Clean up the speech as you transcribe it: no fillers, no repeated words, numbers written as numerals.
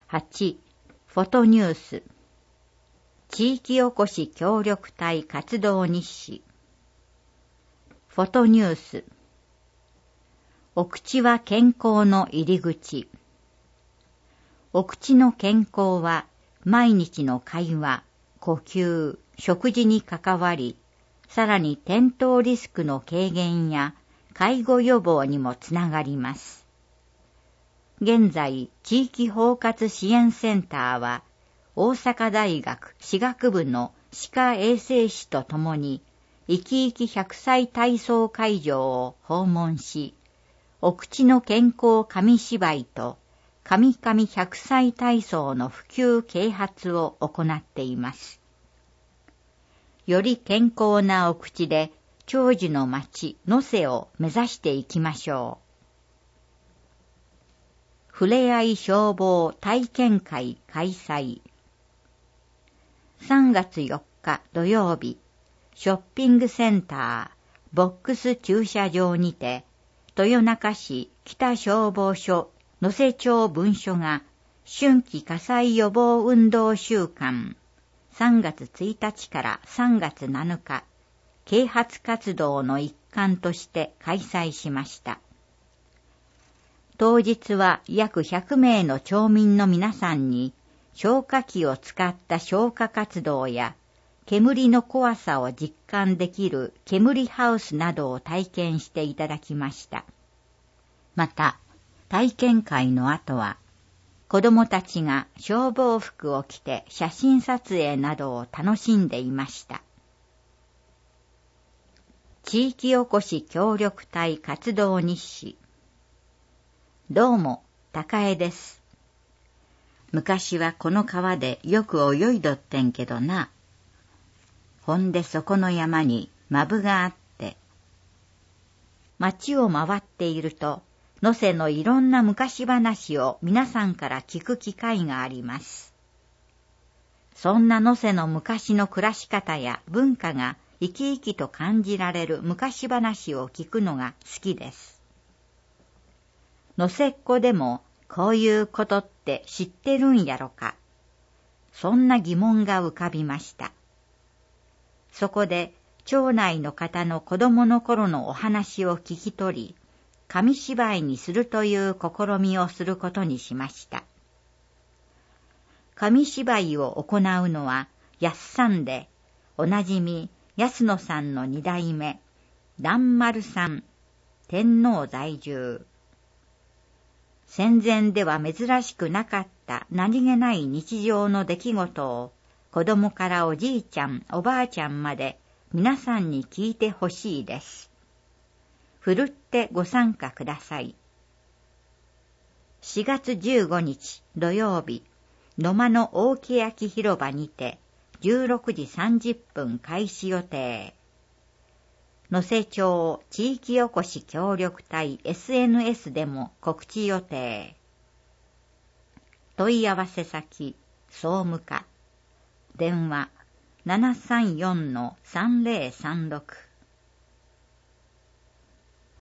8. フォトニュース。地域おこし協力隊活動日誌。フォトニュース。お口は健康の入り口。お口の健康は毎日の会話、呼吸、食事に関わり、さらに転倒リスクの軽減や介護予防にもつながります。現在、地域包括支援センターは、大阪大学歯学部の歯科衛生士とともに、いきいき100歳体操会場を訪問し、お口の健康紙芝居と、カミカミ100歳体操の普及啓発を行っています。より健康なお口で長寿の町能勢を目指していきましょう。ふれあい消防体験会開催。3月4日土曜日、ショッピングセンターボックス駐車場にて、豊中市北消防署能勢町分署が春季火災予防運動週間3月1日から3月7日、啓発活動の一環として開催しました。当日は約100名の町民の皆さんに消火器を使った消火活動や煙の怖さを実感できる煙ハウスなどを体験していただきました。また、体験会の後は、子どもたちが消防服を着て写真撮影などを楽しんでいました。地域おこし協力隊活動日誌。どうも、高江です。昔はこの川でよく泳いどってんけどな。ほんでそこの山にマブがあって。町を回っていると、能勢のいろんな昔話を皆さんから聞く機会があります。そんな能勢の昔の暮らし方や文化が生き生きと感じられる昔話を聞くのが好きです。能勢っ子でもこういうことって知ってるんやろか。そんな疑問が浮かびました。そこで町内の方の子供の頃のお話を聞き取り、紙芝居にするという試みをすることにしました。紙芝居を行うのは安さんで、おなじみ安野さんの2代目、蘭丸さん、天皇在住。戦前では珍しくなかった何気ない日常の出来事を、子供からおじいちゃん、おばあちゃんまで皆さんに聞いてほしいです。ふるってご参加ください。4月15日土曜日、野間の大欅広場にて16時30分開始予定。能勢町地域おこし協力隊 SNS でも告知予定。問い合わせ先、総務課。電話 734-3036